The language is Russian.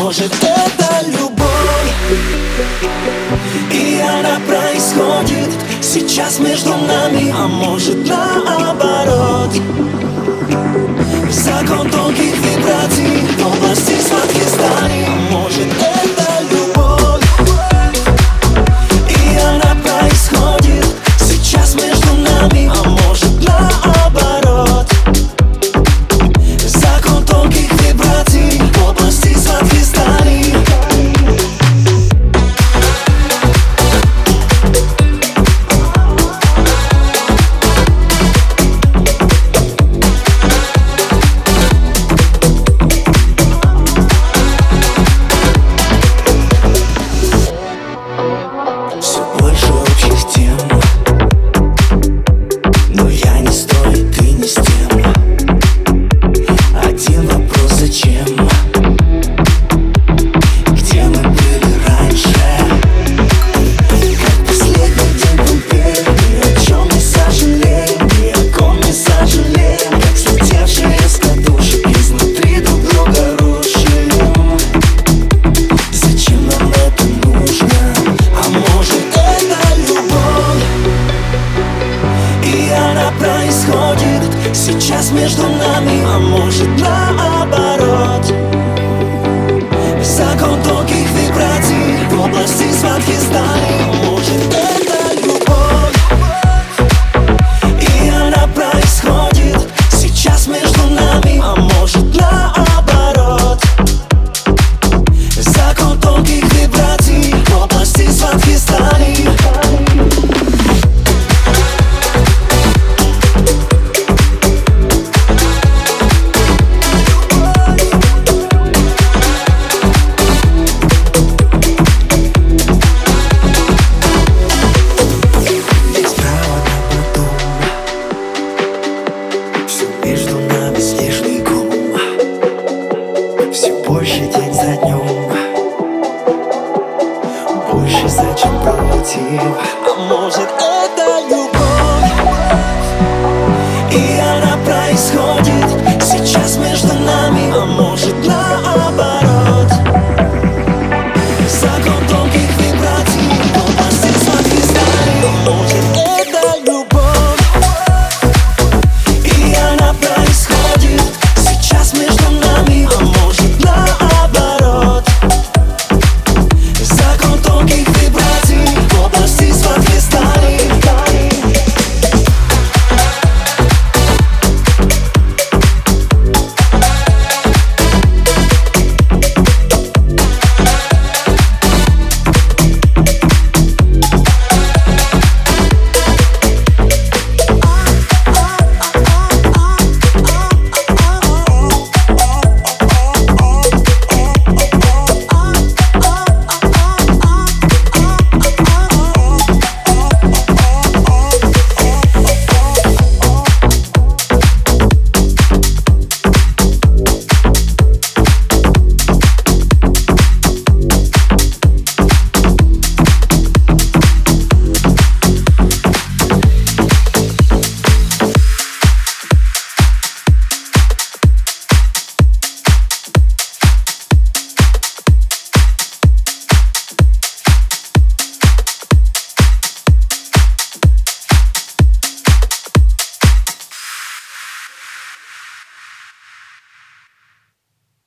может это любовь, и она происходит сейчас между нами, а может наоборот. Закон тонких вибраций в области сладких стали. А может это любовь, и она происходит сейчас между нами, а может наоборот. Закон тонких вибраций в области сладких стали. Происходит сейчас между нами, а может наоборот. Закон тонких вибраций в области сладких стали. А может это любовь, и она происходит сейчас между нами, а может наоборот. Закон тонких вибраций в области сладких стали. Между нами снежный ком, все больше день за днем, больше за чем против. А может